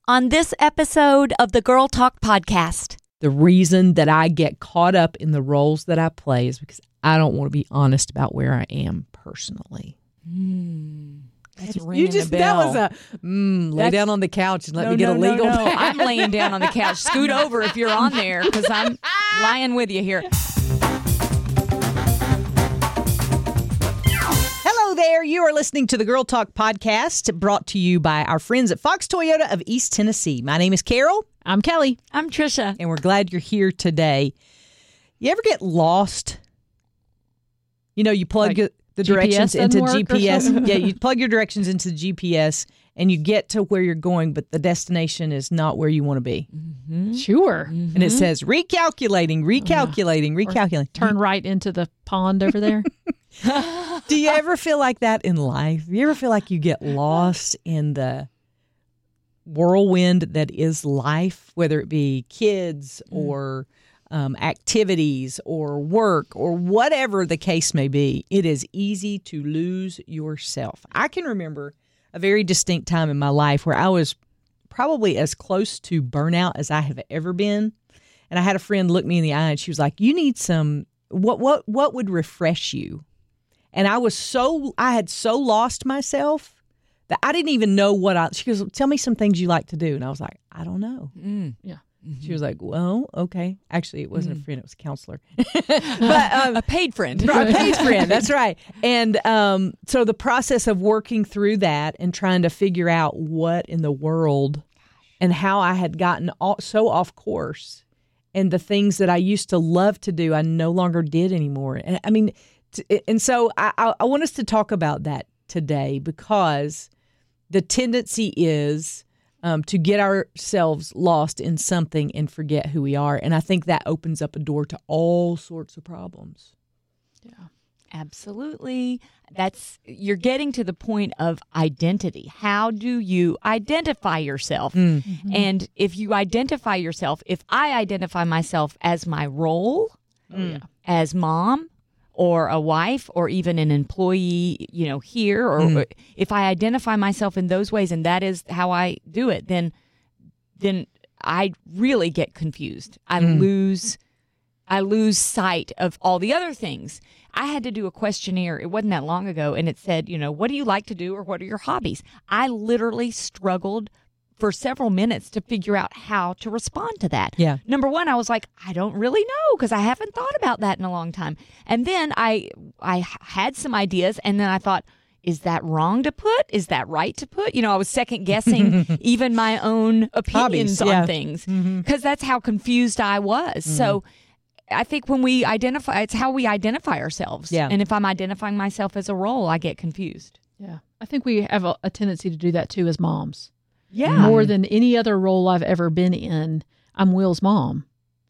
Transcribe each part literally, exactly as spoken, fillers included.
on this episode of the Girl Talk Podcast. The reason that I get caught up in the roles that I play is because I don't want to be honest about where I am personally. Mm, that's you ringing just a bell. That was a mm, lay That's, down on the couch and let no, me get no, a legal. No, no. I'm laying down on the couch. Scoot over if you're on there because I'm lying with you here. Hello there. You are listening to the Girl Talk Podcast, brought to you by our friends at Fox Toyota of East Tennessee. My name is Carol. I'm Kelly. I'm Trisha. And we're glad you're here today. You ever get lost? You know, you plug Like the G P S directions into doesn't G work or P S. something? Yeah, you plug your directions into G P S and you get to where you're going, but the destination is not where you want to be. Mm-hmm. Sure. Mm-hmm. And it says recalculating, recalculating, Or recalculating. turn right into the pond over there. Do you ever feel like that in life? You ever feel like you get lost in the whirlwind that is life, whether it be kids or um, activities or work or whatever the case may be? It is easy to lose yourself. I can remember a very distinct time in my life where I was probably as close to burnout as I have ever been. And I had a friend look me in the eye and she was like, you need some, what, what, what would refresh you? And I was so, I had so lost myself that I didn't even know what I, she goes, tell me some things you like to do. And I was like, I don't know. Mm. Yeah. Mm-hmm. She was like, well, okay. Actually, it wasn't mm. a friend, it was a counselor. but um, A paid friend. a paid friend, that's right. And um, so the process of working through that and trying to figure out what in the world and how I had gotten all, so off course and the things that I used to love to do, I no longer did anymore. And I mean, and so I, I want us to talk about that today because the tendency is um, to get ourselves lost in something and forget who we are. And I think that opens up a door to all sorts of problems. Yeah. Absolutely. That's you're getting to the point of identity. How do you identify yourself? Mm-hmm. And if you identify yourself, if I identify myself as my role, Oh, yeah. as mom, or a wife, or even an employee, you know, here, or Mm. if I identify myself in those ways and that is how I do it, then then I really get confused. I Mm. lose I lose sight of all the other things. I had to do a questionnaire. It wasn't that long ago, and it said, you know, what do you like to do or what are your hobbies? I literally struggled for several minutes to figure out how to respond to that. Yeah. Number one, I was like, I don't really know because I haven't thought about that in a long time. And then I I had some ideas, and then I thought, is that wrong to put? Is that right to put? You know, I was second guessing even my own opinions Hobbies, on yeah. things because Mm-hmm. that's how confused I was. Mm-hmm. So I think when we identify, it's how we identify ourselves. Yeah. And if I'm identifying myself as a role, I get confused. Yeah. I think we have a, a tendency to do that too as moms. Yeah. More than any other role I've ever been in, I'm Will's mom.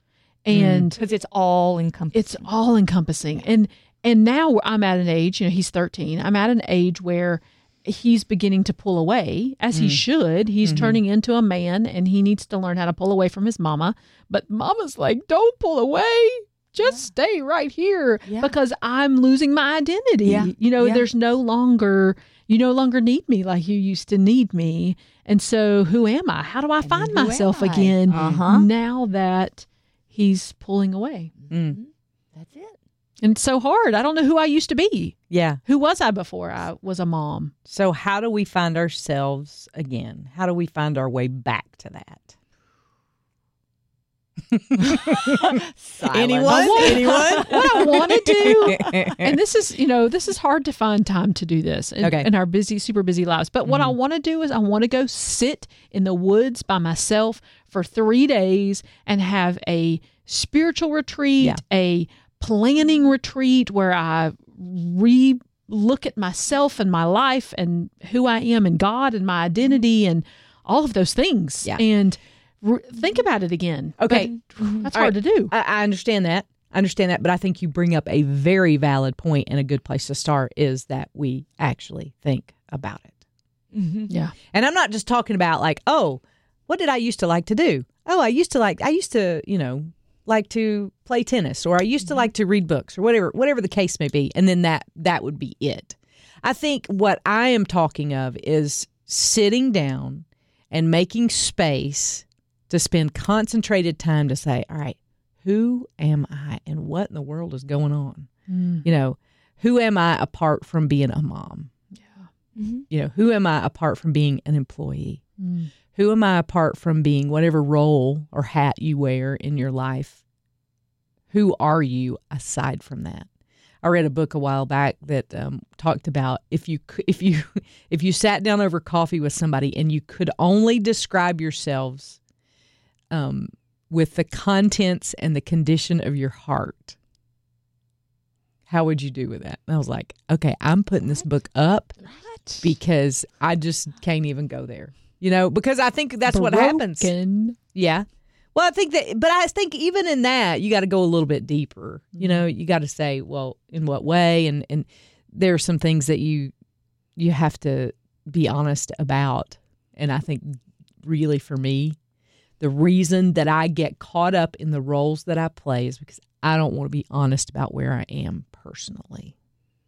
And Because it's all encompassing. it's all encompassing. And and now I'm at an age, you know, he's thirteen. I'm at an age where he's beginning to pull away, as he should. He's Mm-hmm. turning into a man, and he needs to learn how to pull away from his mama. But mama's like, don't pull away. Just stay right here Yeah. because I'm losing my identity. Yeah. You know, Yeah. there's no longer, you no longer need me like you used to need me. And so who am I? How do I find who am myself I? again Uh-huh. now that he's pulling away? Mm. That's it. And it's so hard. I don't know who I used to be. Yeah. Who was I before I was a mom? So how do we find ourselves again? How do we find our way back to that? Anyone? Anyone? What I want to do, and this is, you know, this is hard to find time to do this in, Okay. in our busy, super busy lives. But what I want to do is I want to go sit in the woods by myself for three days and have a spiritual retreat, Yeah. a planning retreat where I re look at myself and my life and who I am and God and my identity and all of those things. Yeah. And re- think about it again. Okay. But that's All hard right. to do. I, I understand that. I understand that, but I think you bring up a very valid point, and a good place to start is that we actually think about it. Mm-hmm. Yeah. And I'm not just talking about like, oh, what did I used to like to do? Oh, I used to like, I used to, you know, like to play tennis, or I used to like to read books, or whatever, whatever the case may be. And then that, that would be it. I think what I am talking of is sitting down and making space to spend concentrated time to say, all right, who am I and what in the world is going on? Mm. You know, who am I apart from being a mom? Yeah. Mm-hmm. You know, who am I apart from being an employee? Mm. Who am I apart from being whatever role or hat you wear in your life? Who are you aside from that? I read a book a while back that um, talked about if you c- if you if you sat down over coffee with somebody and you could only describe yourselves um, with the contents and the condition of your heart, how would you do with that? And I was like, okay, I'm putting this book up What? because I just can't even go there. You know, because I think that's what happens. Broken. Yeah. Well, I think that, but I think even in that, you got to go a little bit deeper. You know, you got to say, well, in what way? And, and there are some things that you, you have to be honest about. And I think really for me, the reason that I get caught up in the roles that I play is because I don't want to be honest about where I am personally.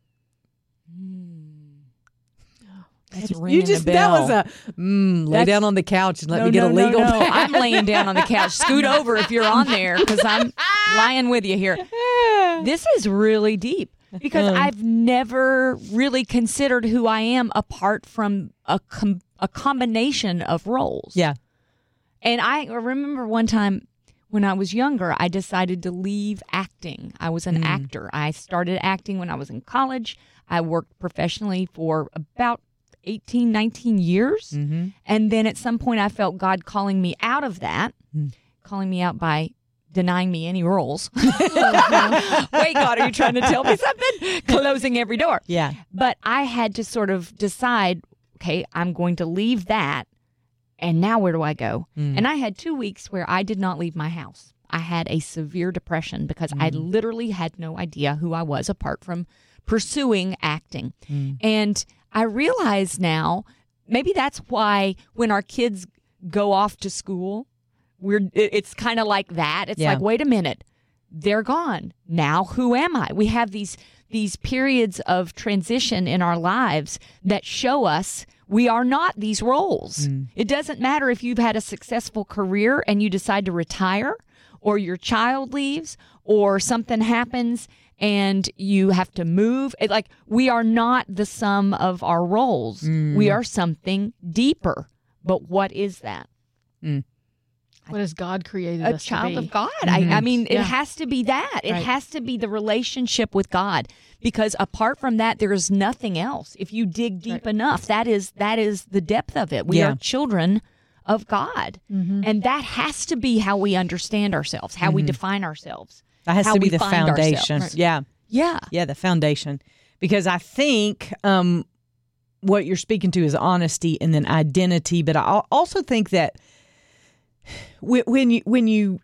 That's You ringing just, a that bell. was a, mm, lay That's- down on the couch and let no, me get no, a legal. No, no. I'm laying down on the couch. Scoot over if you're on there because I'm lying with you here. This is really deep because Uh. I've never really considered who I am apart from a com- a combination of roles. Yeah. And I remember one time when I was younger, I decided to leave acting. I was an actor. I started acting when I was in college. I worked professionally for about eighteen, nineteen years. Mm-hmm. And then at some point, I felt God calling me out of that, Mm. calling me out by denying me any roles. Wait, God, are you trying to tell me something? Closing every door. Yeah. But I had to sort of decide, okay, I'm going to leave that. And now where do I go? Mm. And I had two weeks where I did not leave my house. I had a severe depression because I literally had no idea who I was apart from pursuing acting. Mm. And I realize now, maybe that's why when our kids go off to school, we're it- it's kind of like that. It's Yeah. like, wait a minute, they're gone. Now who am I? We have these these periods of transition in our lives that show us we are not these roles. Mm. It doesn't matter if you've had a successful career and you decide to retire, or your child leaves, or something happens and you have to move. It, like, we are not the sum of our roles. Mm. We are something deeper. But what is that? What has God created A us child to be? of God. I, I mean, it Yeah. has to be that. It Right. has to be the relationship with God, because apart from that, there is nothing else. If you dig deep Right. enough, that is that is the depth of it. We Yeah. are children of God, Mm-hmm. and that has to be how we understand ourselves, how we define ourselves. That has how to be we the find foundation. ourselves. Yeah. Yeah, Yeah, the foundation. Because I think um, what you're speaking to is honesty and then identity. But I al- also think that wh- when you when you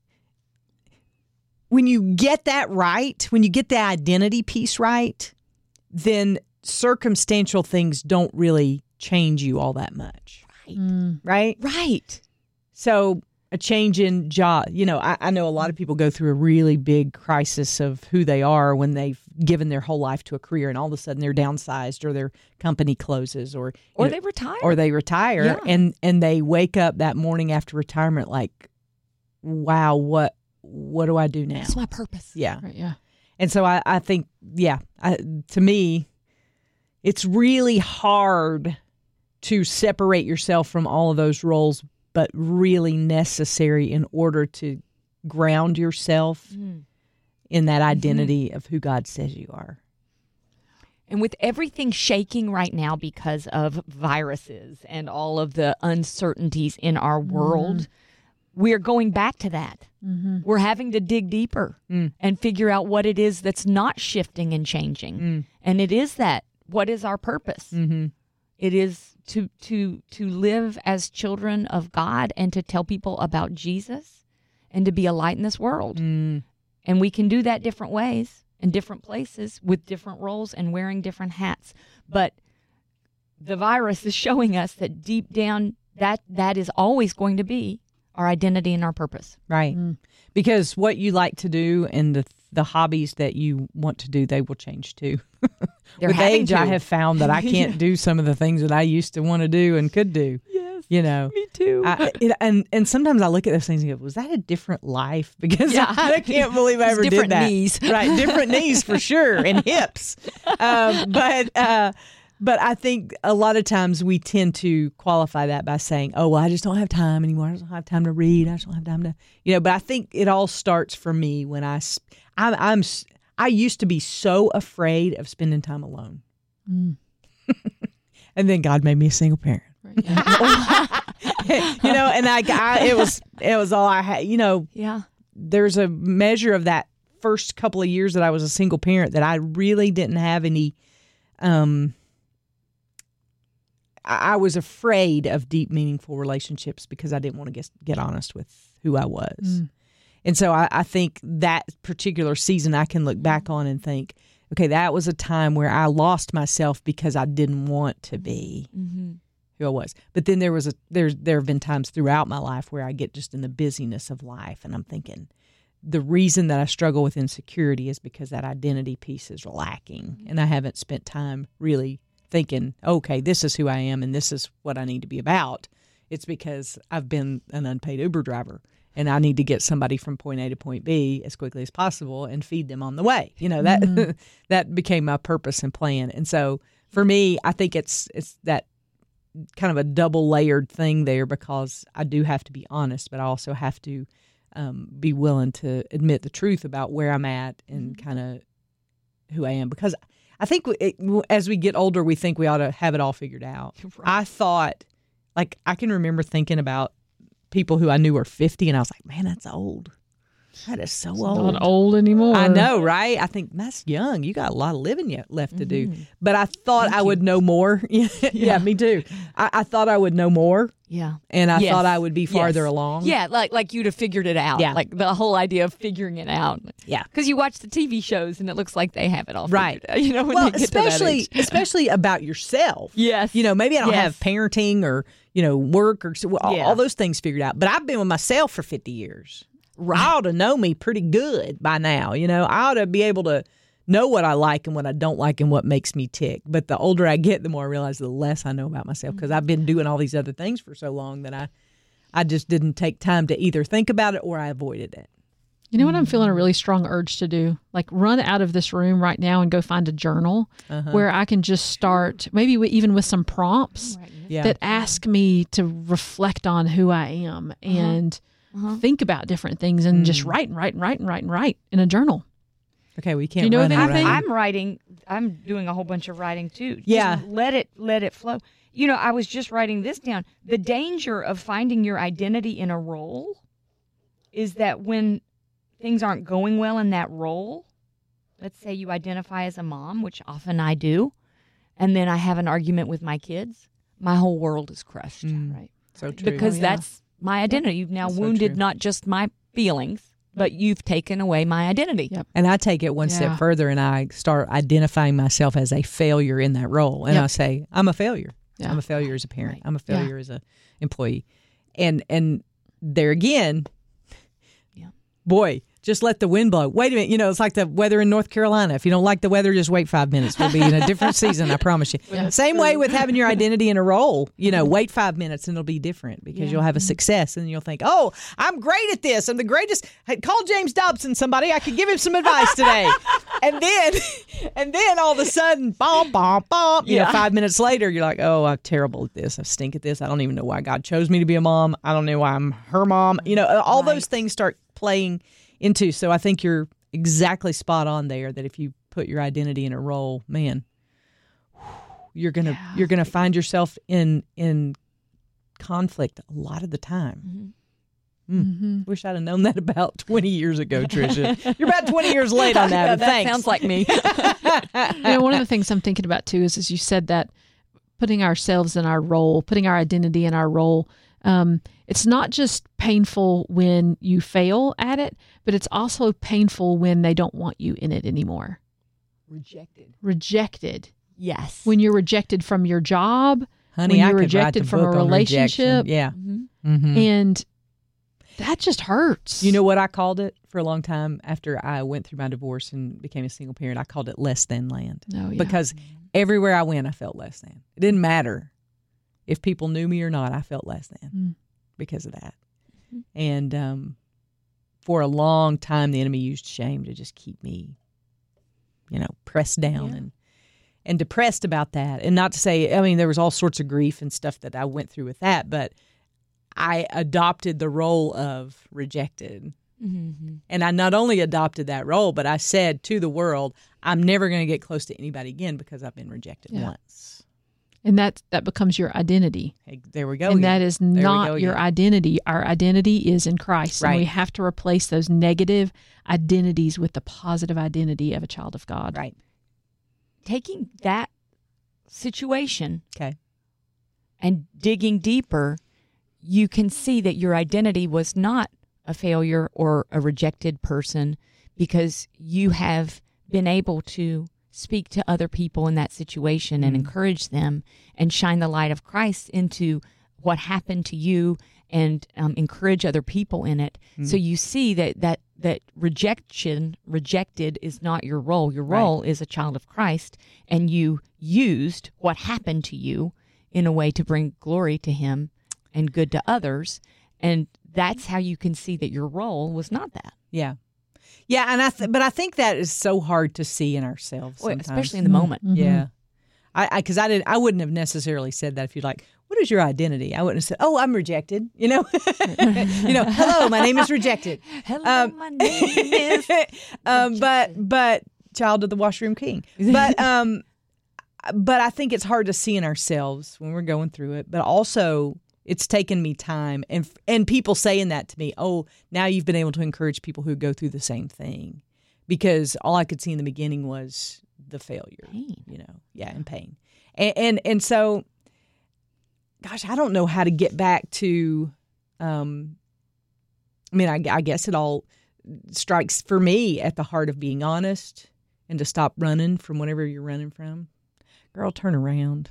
when you get that right, when you get the identity piece right, then circumstantial things don't really change you all that much, Mm. right? right. So a change in job, you know, I, I know a lot of people go through a really big crisis of who they are when they've given their whole life to a career and all of a sudden they're downsized or their company closes or you Or know, they retire. or they retire Yeah. and and they wake up that morning after retirement like, wow, what what do I do now? That's my purpose. Yeah. Right, yeah. And so I, I think, yeah, I, to me, it's really hard to separate yourself from all of those roles, but really necessary in order to ground yourself Mm. in that identity of who God says you are. And with everything shaking right now because of viruses and all of the uncertainties in our world, we're going back to that. Mm-hmm. We're having to dig deeper Mm. and figure out what it is that's not shifting and changing. Mm. And it is that. What is our purpose? Mm-hmm. It is to to to live as children of God and to tell people about Jesus and to be a light in this world. Mm. And we can do that different ways in different places with different roles and wearing different hats. But the virus is showing us that deep down that that is always going to be our identity and our purpose. Right. Mm. Because what you like to do and the the hobbies that you want to do, they will change too. They're With having age, I to. have found that I can't Yeah. do some of the things that I used to want to do and could do. Yes. Yes. You know, Me too. I, it, and and sometimes I look at those things and go, was that a different life? Because Yeah. I, I can't believe I It's ever did different that. knees. Right, different knees for sure, and hips. Um, but uh, but I think a lot of times we tend to qualify that by saying, "Oh, well, I just don't have time anymore. I just don't have time to read. I just don't have time to," you know. But I think it all starts for me when I, s- I'm, I'm s- I used to be so afraid of spending time alone, Mm. and then God made me a single parent. Right. Yeah. You know, and I, I it was it was all I had. You know, Yeah. there's a measure of that first couple of years that I was a single parent that I really didn't have any. Um, I, I was afraid of deep, meaningful relationships because I didn't want to get get honest with who I was, Mm. and so I, I think that particular season I can look back on and think, okay, that was a time where I lost myself because I didn't want to be Mm-hmm. who I was. But then there was a there's there have been times throughout my life where I get just in the busyness of life and I'm thinking the reason that I struggle with insecurity is because that identity piece is lacking and I haven't spent time really thinking, okay, this is who I am and this is what I need to be about. It's because I've been an unpaid Uber driver and I need to get somebody from point A to point B as quickly as possible and feed them on the way. You know, that Mm-hmm. that became my purpose and plan. And so for me, I think it's it's that kind of a double layered thing there because I do have to be honest, but I also have to um, be willing to admit the truth about where I'm at and kind of who I am. Because I think it, as we get older, we think we ought to have it all figured out. Right. I thought, like, I can remember thinking about people who I knew were fifty, and I was like, man, that's old. That is so old. Not old anymore. I know, right? I think that's young. You got a lot of living yet left to do. Mhm. But I thought Thank I you. would know more. yeah, yeah, me too. I, I thought I would know more, Yeah. and I Yes. thought I would be farther Yes. along. Yeah, like like you'd have figured it out. Yeah. Like the whole idea of figuring it out. Yeah. Because you watch the T V shows and it looks like they have it all Right. figured out. You know, when Well, they get to that especially age. especially about yourself. Yes. You know, maybe I don't Yes. have parenting or you know work or so- all, Yeah. all those things figured out. But I've been with myself for fifty years. I ought to know me pretty good by now. You know, I ought to be able to know what I like and what I don't like and what makes me tick. But the older I get, the more I realize the less I know about myself because I've been doing all these other things for so long that I, I just didn't take time to either think about it or I avoided it. You know what I'm feeling a really strong urge to do? Like run out of this room right now and go find a journal Uh-huh. where I can just start, maybe wi- even with some prompts Yeah. that ask me to reflect on who I am and Uh-huh. think about different things and just write and write and write and write and write in a journal. Okay, we can't you know run of out anything? of I'm writing. I'm doing a whole bunch of writing too. Just Yeah. let it let it flow. You know, I was just writing this down. The danger of finding your identity in a role is that when things aren't going well in that role, let's say you identify as a mom, which often I do, and then I have an argument with my kids, my whole world is crushed. Mm. Right. So true. Because Oh, yeah. that's my identity. You've now That's so wounded true. not just my feelings, but you've taken away my identity. Yep. And I take it one Yeah. step further and I start identifying myself as a failure in that role. And Yep. I say, I'm a failure. Yeah. I'm a failure as a parent. Right. I'm a Yeah. failure as a employee. And and there again, Yeah. boy, just let the wind blow. Wait a minute. You know, it's like the weather in North Carolina. If you don't like the weather, just wait five minutes. We'll be in a different season, I promise you. Yeah. Same way with having your identity in a role. You know, wait five minutes and it'll be different because Yeah. you'll have a success and you'll think, oh, I'm great at this. I'm the greatest. Hey, call James Dobson, somebody. I could give him some advice today. and then, and then all of a sudden, bom, bom, bom. You know, Yeah. five minutes later, you're like, oh, I'm terrible at this. I stink at this. I don't even know why God chose me to be a mom. I don't know why I'm her mom. You know, all Right. those things start playing into. So I think you're exactly spot on there that if you put your identity in a role, man, you're gonna Yeah. you're gonna find yourself in in conflict a lot of the time. Mm-hmm. Wish I'd have known that about twenty years ago, Tricia. You're about twenty years late on that. Yeah, but that thanks. sounds like me. You know, one of the things I'm thinking about too is, as you said, that putting ourselves in our role, putting our identity in our role, um, it's not just painful when you fail at it, but it's also painful when they don't want you in it anymore. Rejected. Rejected. Yes. When you're rejected from your job, Honey, when I you're could write rejected the from a book on rejection. relationship. Yeah. Mhm. Mhm. and that just hurts. You know what I called it for a long time after I went through my divorce and became a single parent? I called it less than land. Oh, yeah. Because everywhere I went, I felt less than. It didn't matter. If people knew me or not, I felt less than Mm. because of that. And um, for a long time, the enemy used shame to just keep me, you know, pressed down Yeah. and and depressed about that. And not to say, I mean, there was all sorts of grief and stuff that I went through with that, but I adopted the role of rejected. Mm-hmm. And I not only adopted that role, but I said to the world, I'm never going to get close to anybody again because I've been rejected Yeah. once. And that that becomes your identity. Hey, there we go. and again. that is There we not go your again. identity. Our identity is in Christ. And we Right. have to replace those negative identities with the positive identity of a child of God. Right. Taking that situation Okay. and digging deeper, you can see that your identity was not a failure or a rejected person because you have been able to speak to other people in that situation and Mm. encourage them and shine the light of Christ into what happened to you and um, encourage other people in it. Mm. So you see that that that rejection, rejected is not your role. Your Right. role is a child of Christ, and you used what happened to you in a way to bring glory to Him and good to others. And that's how you can see that your role was not that. Yeah. Yeah, and I th- but I think that is so hard to see in ourselves, Well, sometimes. especially in the moment. Mhm. Yeah, I because I, I did I wouldn't have necessarily said that if you're like, what is your identity? I wouldn't have said, oh, I'm rejected. You know, you know, hello, my name is rejected. Hello, Um, my name is. um, but but child of the washroom king. But um, but I think it's hard to see in ourselves when we're going through it. But also, it's taken me time, and and people saying that to me. Oh, now you've been able to encourage people who go through the same thing, because all I could see in the beginning was the failure. Pain. You know, yeah, and pain, and and, and so, gosh, I don't know how to get back to. Um, I mean, I, I guess it all strikes for me at the heart of being honest and to stop running from whatever you're running from. Girl, turn around.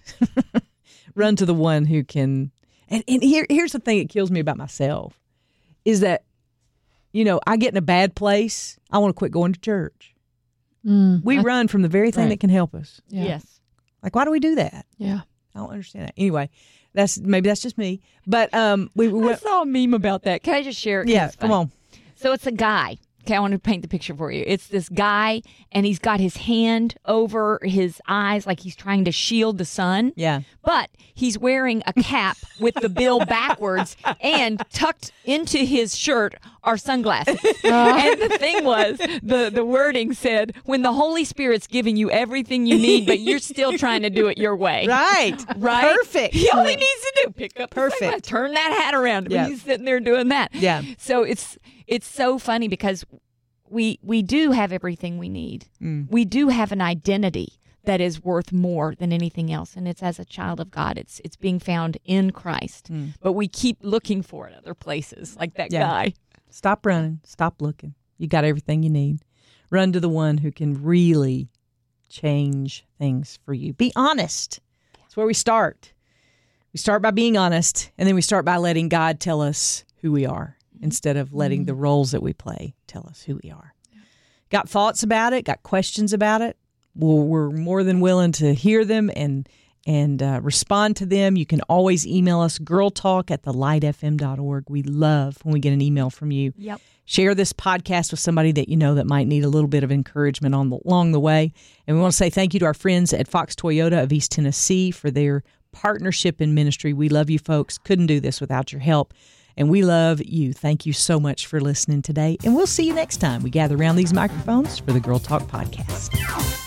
Run to the one who can. And, and here, here's the thing that kills me about myself is that, you know, I get in a bad place. I want to quit going to church. Mm, We I- run from the very thing Right. that can help us. yeah. Yes. Like, why do we do that? Yeah. I don't understand that. Anyway, that's maybe that's just me. But um, we, we I went. saw a meme about that. Can I just share it? 'Cause Yeah, it's come funny. on. So it's a guy. Okay, I want to paint the picture for you. It's this guy, and he's got his hand over his eyes like he's trying to shield the sun. Yeah. But he's wearing a cap with the bill backwards, and tucked into his shirt are sunglasses. And the thing was, the, the wording said, when the Holy Spirit's giving you everything you need, but you're still trying to do it your way. Right. Right? Perfect. He only needs to do pick up the Perfect. sunglasses, turn that hat around. Yeah. But he's sitting there doing that. Yeah. So it's it's so funny because we we do have everything we need. Mm. We do have an identity that is worth more than anything else, and it's as a child of God. It's it's being found in Christ. Mm. But we keep looking for it other places, like that Yeah. guy. Stop running. Stop looking. You got everything you need. Run to the one who can really change things for you. Be honest. That's where we start. We start by being honest, and then we start by letting God tell us who we are instead of letting the roles that we play tell us who we are. Got thoughts about it? Got questions about it? Well, we're more than willing to hear them and and uh, respond to them. You can always email us, girltalk at the light f m dot org. We love when we get an email from you. Yep. Share this podcast with somebody that you know that might need a little bit of encouragement on the, along the way. And we want to say thank you to our friends at Fox Toyota of East Tennessee for their partnership in ministry. We love you folks. Couldn't do this without your help. And we love you. Thank you so much for listening today. And we'll see you next time we gather around these microphones for the Girl Talk Podcast.